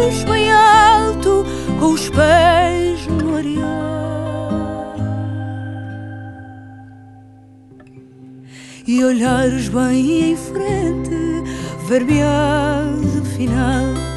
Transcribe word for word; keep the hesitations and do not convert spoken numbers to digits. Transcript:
olhares bem alto, com os pés no areal, e olhares bem em frente, ver-me-ás afinal